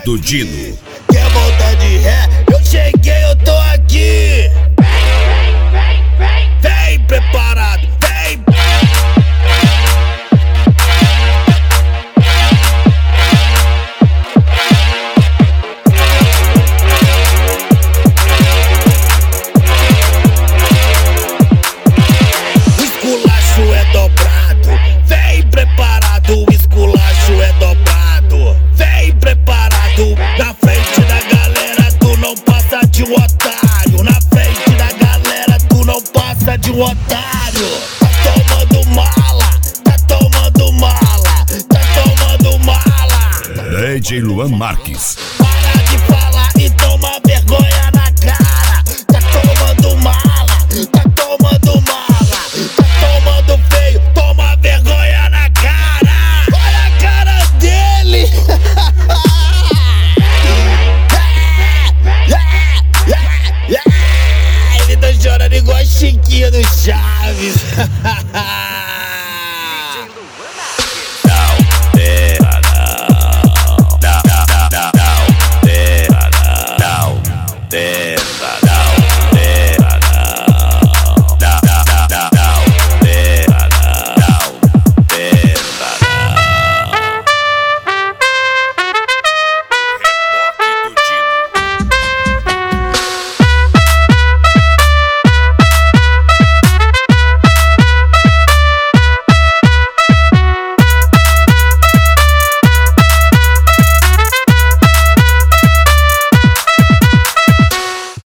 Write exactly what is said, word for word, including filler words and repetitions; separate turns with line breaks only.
do Dino.
Quer voltar de ré? Eu cheguei, eu tô aqui. Vem preparado, vem. O esculacho é dobrado. Vem preparado, o esculacho é dobrado. Vem preparado, na frente da galera tu não passa de um otário. Na frente da galera tu não passa de um otário. Tá tomando mala, tá tomando mala, tá tomando mala.
D J Luan Marques.
Para de falar e toma vergonha na cara. Tá tomando mala, tá tomando mala, tá tomando feio, toma vergonha na cara. Olha a cara dele. Ele tá chorando igual a Chiquinha do Chaves.